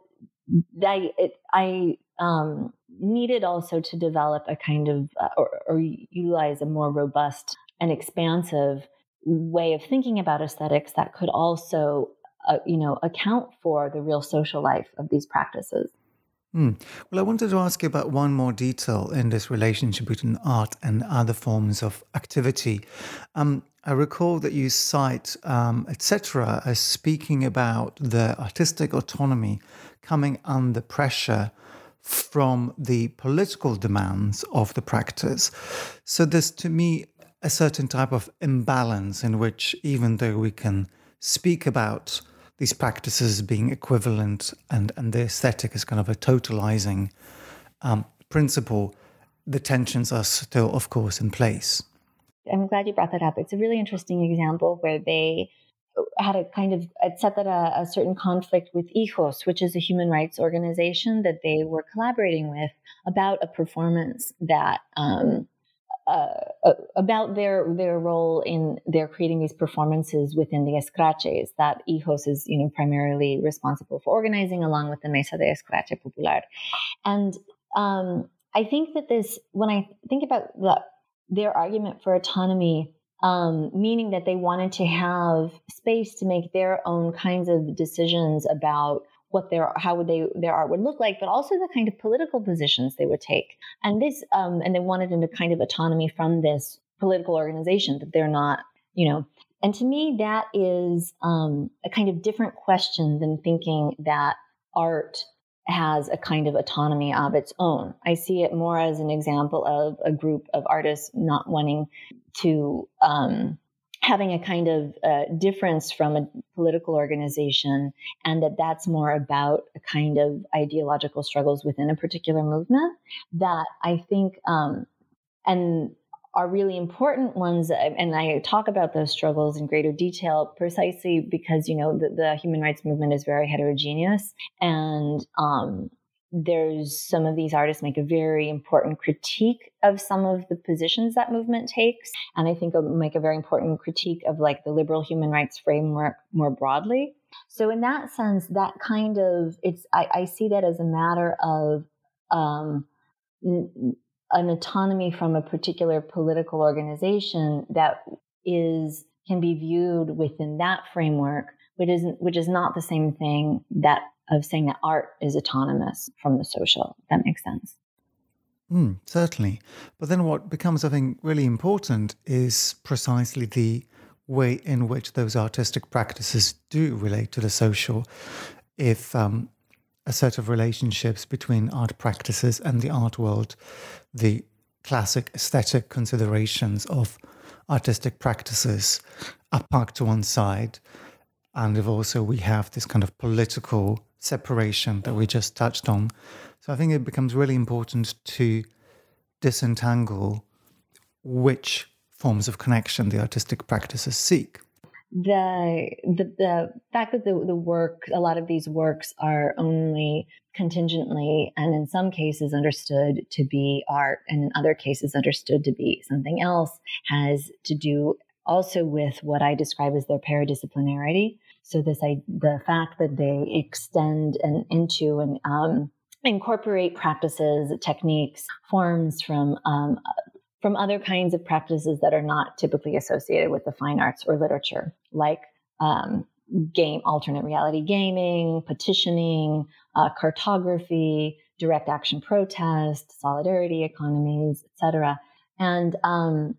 I it, I um, needed also to develop a kind of uh, or, or utilize a more robust and expansive way of thinking about aesthetics that could also, uh, you know, account for the real social life of these practices. Mm. Well, I wanted to ask you about one more detail in this relationship between art and other forms of activity. Um, I recall that you cite um, et cetera as speaking about the artistic autonomy coming under pressure from the political demands of the practice. So there's, to me, a certain type of imbalance in which, even though we can speak about these practices being equivalent and, and the aesthetic is kind of a totalizing um, principle, the tensions are still, of course, in place. I'm glad you brought that up. It's a really interesting example where they had a kind of, it set that a, a certain conflict with HIJOS, which is a human rights organization that they were collaborating with about a performance that, um, Uh, about their their role in their creating these performances within the Escraches that HIJOS is, you know, primarily responsible for organizing along with the Mesa de Escrache Popular. And um, I think that this, when I think about the, their argument for autonomy, um, meaning that they wanted to have space to make their own kinds of decisions about what their, how would they, their art would look like, but also the kind of political positions they would take. And this, um, and they wanted a kind of autonomy from this political organization that they're not, you know, and to me, that is um, a kind of different question than thinking that art has a kind of autonomy of its own. I see it more as an example of a group of artists not wanting to, um, having a kind of uh, difference from a political organization, and that that's more about a kind of ideological struggles within a particular movement that I think, um, and are really important ones. And I talk about those struggles in greater detail precisely because, you know, the, the human rights movement is very heterogeneous. And um, there's some of these artists make a very important critique of some of the positions that movement takes. And I think it'll make a very important critique of like the liberal human rights framework more broadly. So in that sense, that kind of, it's, I, I see that as a matter of, um, n- an autonomy from a particular political organization that is can be viewed within that framework, which isn't which is not the same thing that of saying that art is autonomous from the social. If that makes sense. Mm, certainly. But then what becomes, I think, really important is precisely the way in which those artistic practices do relate to the social. If um, a set of relationships between art practices and the art world, the classic aesthetic considerations of artistic practices are parked to one side. And if also we have this kind of political separation that we just touched on. So I think it becomes really important to disentangle which forms of connection the artistic practices seek. The, the the fact that the, the work, a lot of these works are only contingently and in some cases understood to be art and in other cases understood to be something else has to do also with what I describe as their paradisciplinarity. So this I, the fact that they extend and into and um, incorporate practices, techniques, forms from um, from other kinds of practices that are not typically associated with the fine arts or literature, like um, game, alternate reality gaming, petitioning, uh, cartography, direct action protest, solidarity economies, et cetera. And um,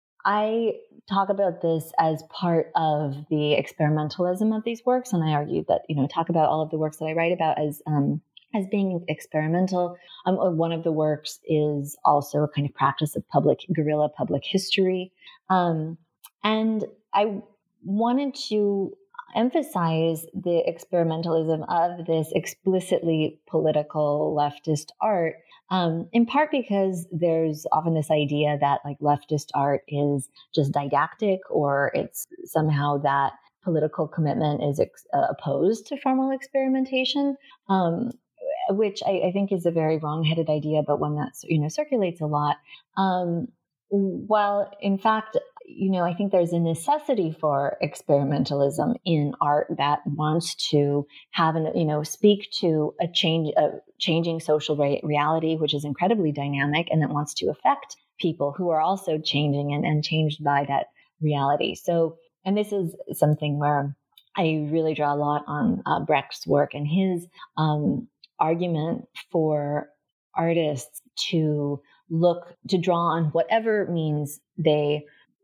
I talk about this as part of the experimentalism of these works, and I argue that, you know, talk about all of the works that I write about as um, as being experimental. Um, one of the works is also a kind of practice of public guerrilla public history. Um, and I wanted to emphasize the experimentalism of this explicitly political leftist art, um, in part because there's often this idea that like leftist art is just didactic, or it's somehow that political commitment is ex- uh, opposed to formal experimentation. Um, which I, I think is a very wrong-headed idea, but one that, you know, circulates a lot. Um, while in fact, you know, I think there's a necessity for experimentalism in art that wants to have an, you know, speak to a change, a changing social re- reality, which is incredibly dynamic, and that wants to affect people who are also changing and, and changed by that reality. So, and this is something where I really draw a lot on uh, Brecht's work and his um, argument for artists to look, to draw on whatever means they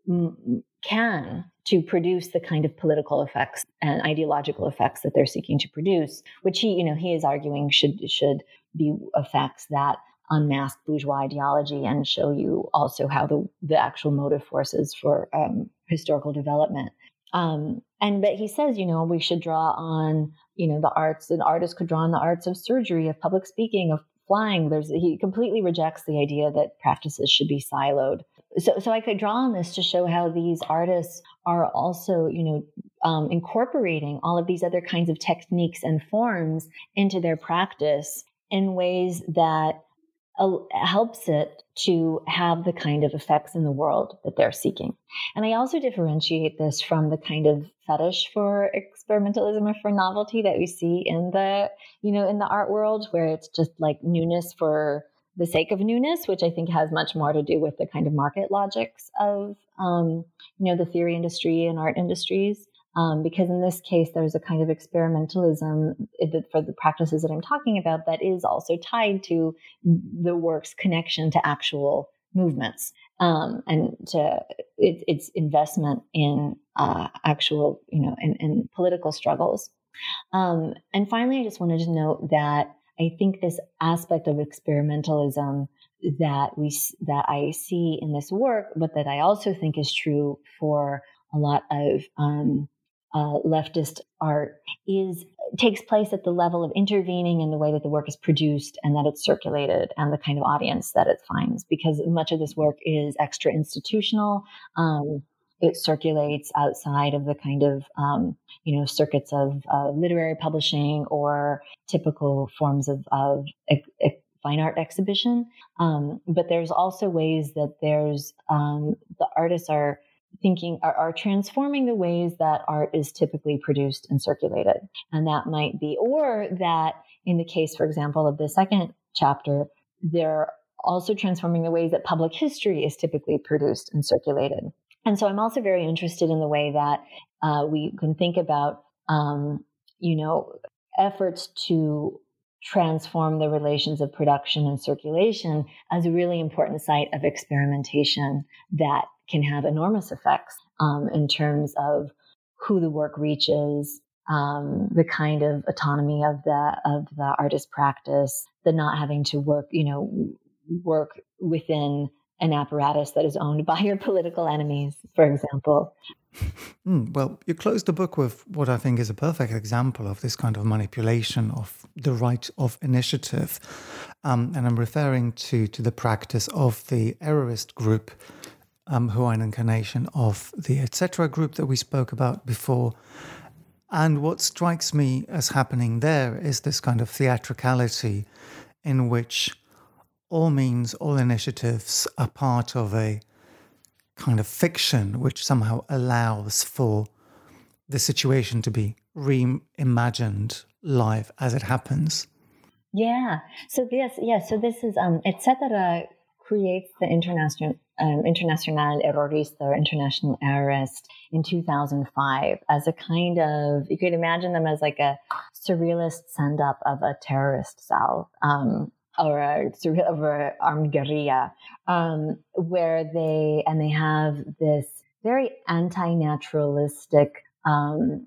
m- can to produce the kind of political effects and ideological effects that they're seeking to produce, which he, you know, he is arguing should should be effects that unmask bourgeois ideology and show you also how the, the actual motive forces for um, historical development. Um, and but he says, you know, we should draw on, you know, the arts. An artist could draw on the arts of surgery, of public speaking, of flying. There's he completely rejects the idea that practices should be siloed. So, so I could draw on this to show how these artists are also, you know, um, incorporating all of these other kinds of techniques and forms into their practice in ways that uh, helps it to have the kind of effects in the world that they're seeking. And I also differentiate this from the kind of fetish for experimentalism or for novelty that we see in the, you know, in the art world, where it's just like newness for the sake of newness, which I think has much more to do with the kind of market logics of, um, you know, the theory industry and art industries. Um, because in this case, there's a kind of experimentalism for the practices that I'm talking about that is also tied to the work's connection to actual movements, um, and to it, its investment in uh, actual, you know, in, in political struggles. Um, and finally, I just wanted to note that I think this aspect of experimentalism that we that I see in this work, but that I also think is true for a lot of um, uh, leftist art, is takes place at the level of intervening in the way that the work is produced and that it's circulated and the kind of audience that it finds. Because much of this work is extra institutional. Um, it circulates outside of the kind of um, you know circuits of uh, literary publishing or typical forms of, of ex- ex- fine art exhibition. Um, but there's also ways that there's um, the artists are thinking are, are transforming the ways that art is typically produced and circulated. And that might be, or that in the case, for example, of the second chapter, they're also transforming the ways that public history is typically produced and circulated. And so I'm also very interested in the way that uh, we can think about, um, you know, efforts to transform the relations of production and circulation as a really important site of experimentation that can have enormous effects um, in terms of who the work reaches, um, the kind of autonomy of the of the artist practice, the not having to work, you know, work within an apparatus that is owned by your political enemies, for example. Mm, well, you closed the book with what I think is a perfect example of this kind of manipulation of the right of initiative. Um, and I'm referring to, to the practice of the errorist group, um, who are an incarnation of the et cetera group that we spoke about before. And what strikes me as happening there is this kind of theatricality in which all means, all initiatives are part of a kind of fiction which somehow allows for the situation to be reimagined live as it happens. Yeah. So this, yeah. So this is um, et cetera creates the international um, Internacional Errorista, or International Errorist, in two thousand five as a kind of, you could imagine them as like a surrealist send up of a terrorist cell. Um, or a, of an armed guerrilla, um, where they, and they have this very anti-naturalistic um,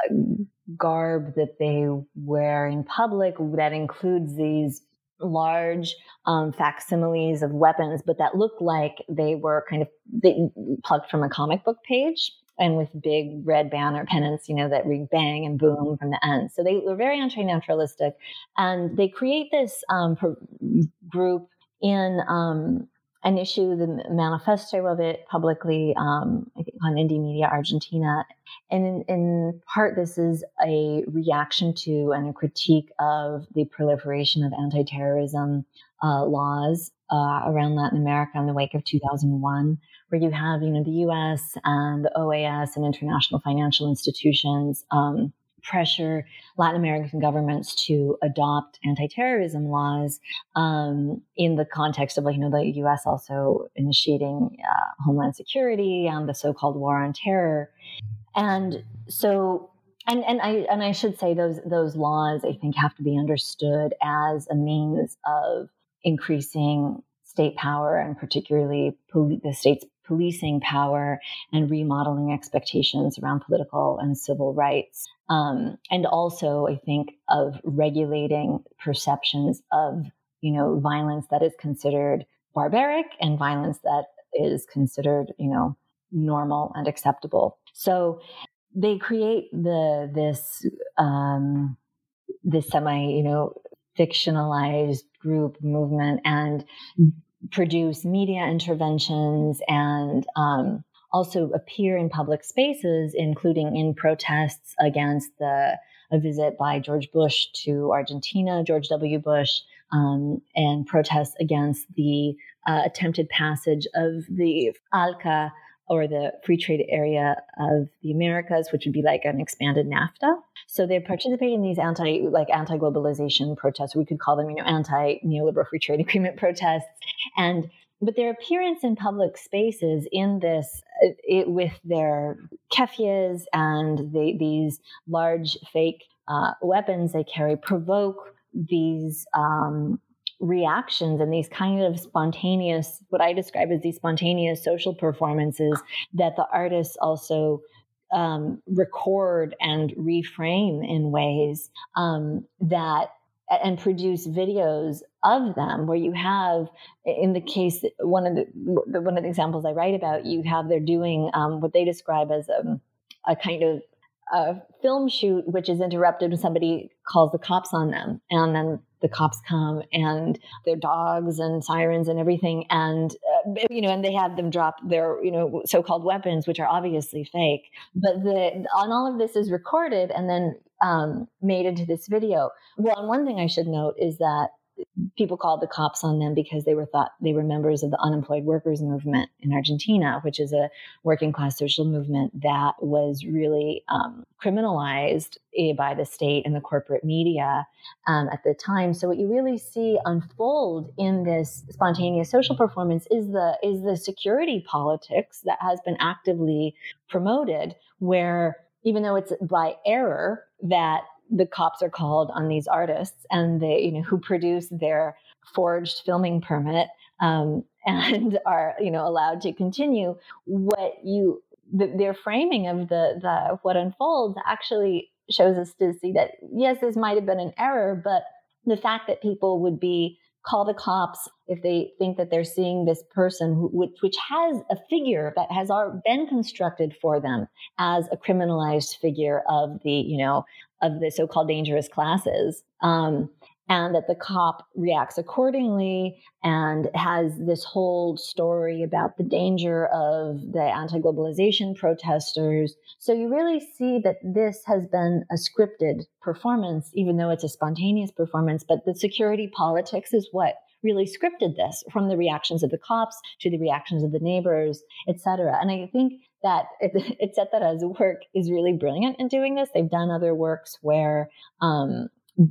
garb that they wear in public that includes these large um, facsimiles of weapons, but that look like they were kind of they, plucked from a comic book page, and with big red banner pennants, you know, that read bang and boom from the end. So they were very anti-naturalistic. And they create this um, per- group in um, an issue, the manifesto of it publicly, um, I think on Indie Media Argentina. And in, in part, this is a reaction to and a critique of the proliferation of anti-terrorism uh, laws uh, around Latin America in the wake of two thousand one. Where you have, you know, the U S and the O A S and international financial institutions um, pressure Latin American governments to adopt anti-terrorism laws um, in the context of, like, you know, the U S also initiating uh, Homeland Security and the so-called war on terror. And so, and and I and I should say those those laws, I think, have to be understood as a means of increasing state power, and particularly poli- the state's policing power and remodeling expectations around political and civil rights. Um, and also, I think, of regulating perceptions of, you know, violence that is considered barbaric and violence that is considered, you know, normal and acceptable. So they create the this um, this semi, you know, fictionalized group movement and produce media interventions and um, also appear in public spaces, including in protests against the a visit by George Bush to Argentina, George W. Bush, um, and protests against the uh, attempted passage of the ALCA, or the Free Trade Area of the Americas, which would be like an expanded NAFTA. So they participate in these anti, like anti-globalization protests. We could call them, you know, anti-neoliberal free trade agreement protests. And but their appearance in public spaces in this, it, with their kefias and the, these large fake uh, weapons they carry, provoke these um, reactions and these kind of spontaneous, what I describe as these spontaneous social performances that the artists also um, record and reframe in ways um, that and produce videos of them where you have, in the case, one of the, one of the examples I write about, you have, they're doing um, what they describe as a, a kind of a film shoot, which is interrupted when somebody calls the cops on them. And then the cops come and their dogs and sirens and everything. And, uh, you know, and they have them drop their, you know, so-called weapons, which are obviously fake. But the, and all of this is recorded and then um, made into this video. Well, and one thing I should note is that people called the cops on them because they were thought they were members of the unemployed workers movement in Argentina, which is a working class social movement that was really um, criminalized by the state and the corporate media um, at the time. So what you really see unfold in this spontaneous social performance is the is the security politics that has been actively promoted, where even though it's by error that the cops are called on these artists and they, you know, who produce their forged filming permit um, and are, you know, allowed to continue. What you, the, their framing of the, the, what unfolds actually shows us to see that, yes, this might have been an error, but the fact that people would be call the cops if they think that they're seeing this person who, which, which has a figure that has been constructed for them as a criminalized figure of the, you know, of the so-called dangerous classes, um, and that the cop reacts accordingly and has this whole story about the danger of the anti-globalization protesters. So you really see that this has been a scripted performance, even though it's a spontaneous performance, but the security politics is what really scripted this, from the reactions of the cops to the reactions of the neighbors, et cetera. And I think that Etcetera's work is really brilliant in doing this. They've done other works where, um,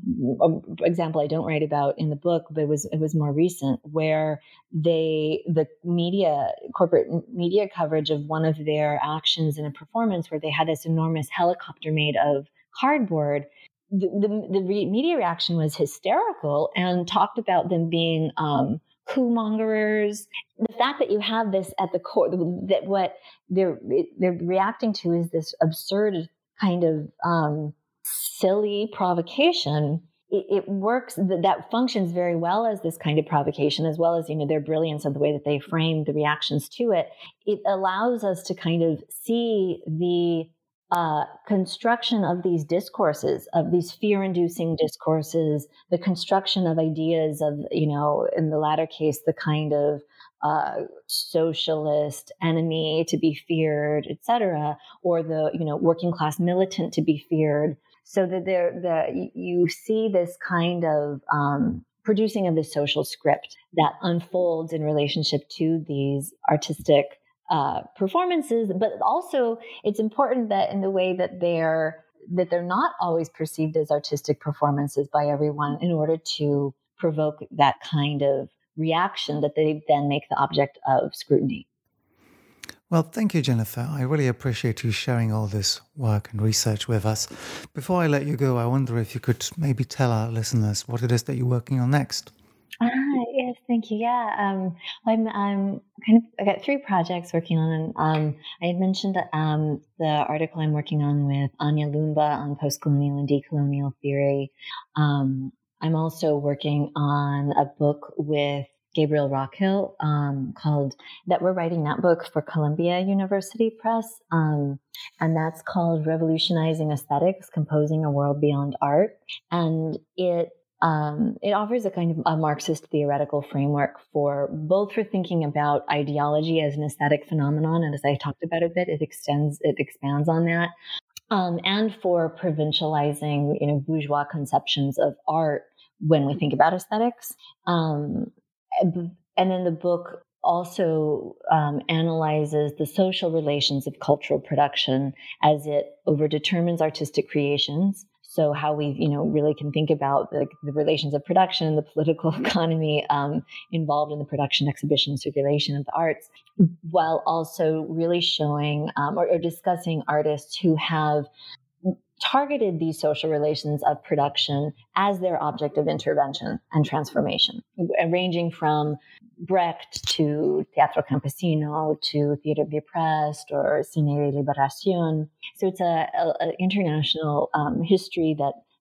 example I don't write about in the book, but it was it was more recent, where they the media corporate media coverage of one of their actions in a performance where they had this enormous helicopter made of cardboard. The the, the re- media reaction was hysterical and talked about them being um, coup mongers. The fact that you have this at the core, that what they're they're reacting to is this absurd kind of um, silly provocation. It, it works, that, that functions very well as this kind of provocation, as well as, you know, their brilliance of the way that they frame the reactions to it. It allows us to kind of see the uh, construction of these discourses, of these fear-inducing discourses, the construction of ideas of, you know, in the latter case, the kind of uh, socialist enemy to be feared, et cetera, or the, you know, working class militant to be feared. So that there, the you see this kind of um, producing of the social script that unfolds in relationship to these artistic uh, performances. But also, it's important that in the way that they're that they're not always perceived as artistic performances by everyone, in order to provoke that kind of reaction that they then make the object of scrutiny. Well, thank you, Jennifer. I really appreciate you sharing all this work and research with us. Before I let you go, I wonder if you could maybe tell our listeners what it is that you're working on next. Ah, yes, thank you. Yeah, um, I'm, I'm kind of, I got three projects working on. Um, I had mentioned um, the article I'm working on with Anya Lumba on post-colonial and decolonial theory. Um, I'm also working on a book with Gabriel Rockhill, um, called, that we're writing that book for Columbia University Press. Um, and that's called Revolutionizing Aesthetics, Composing a World Beyond Art. And it, um, it offers a kind of a Marxist theoretical framework for both for thinking about ideology as an aesthetic phenomenon. And as I talked about a bit, it extends, it expands on that. Um, and for provincializing, you know, bourgeois conceptions of art when we think about aesthetics. Um, And then the book also um, analyzes the social relations of cultural production as it overdetermines artistic creations. So how we, you know, really can think about the, the relations of production and the political economy um, involved in the production, exhibition, and circulation of the arts, while also really showing um, or, or discussing artists who have targeted these social relations of production as their object of intervention and transformation, ranging from Brecht to Teatro Campesino to Theater of the Oppressed or Cine de Liberación. So it's a, a, a international um, history that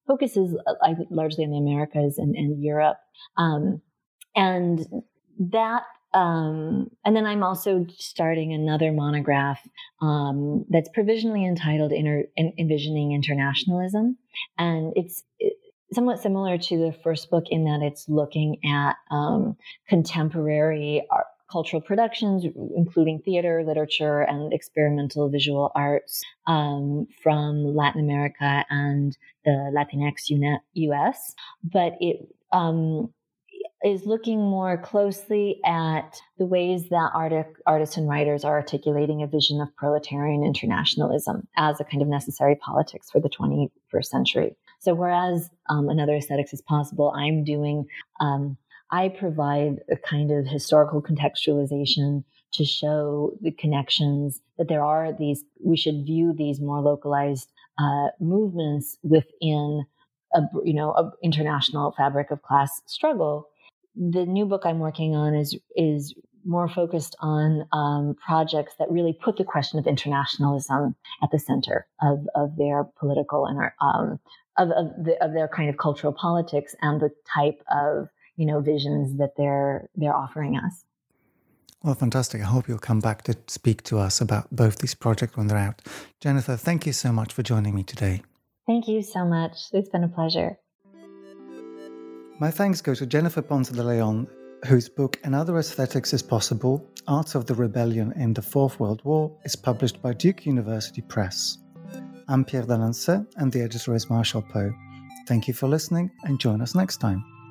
focuses uh, largely on the Americas and, and Europe. Um, and that, um, and then I'm also starting another monograph um, that's provisionally entitled Inter- Envisioning Internationalism. And it's somewhat similar to the first book in that it's looking at um, contemporary art, cultural productions, including theater, literature, and experimental visual arts um, from Latin America and the Latinx U S. But it um, is looking more closely at the ways that art- artists and writers are articulating a vision of proletarian internationalism as a kind of necessary politics for the twenty-first century. So whereas um, Another Aesthetics is Possible, I'm doing, um, I provide a kind of historical contextualization to show the connections that there are these, we should view these more localized uh, movements within a, you know, a international fabric of class struggle. The new book I'm working on is, is more focused on um, projects that really put the question of internationalism at the center of, of their political and um, of of, the, of their kind of cultural politics and the type of you know visions that they're they're offering us. Well, fantastic. I hope you'll come back to speak to us about both these projects when they're out. Jennifer, thank you so much for joining me today. Thank you so much. It's been a pleasure. My thanks go to Jennifer Ponce de Leon, whose book Another Aesthetics is Possible, Arts of the Rebellion in the Fourth World War is published by Duke University Press. I'm Pierre Delancey and the editor is Marshall Poe. Thank you for listening and join us next time.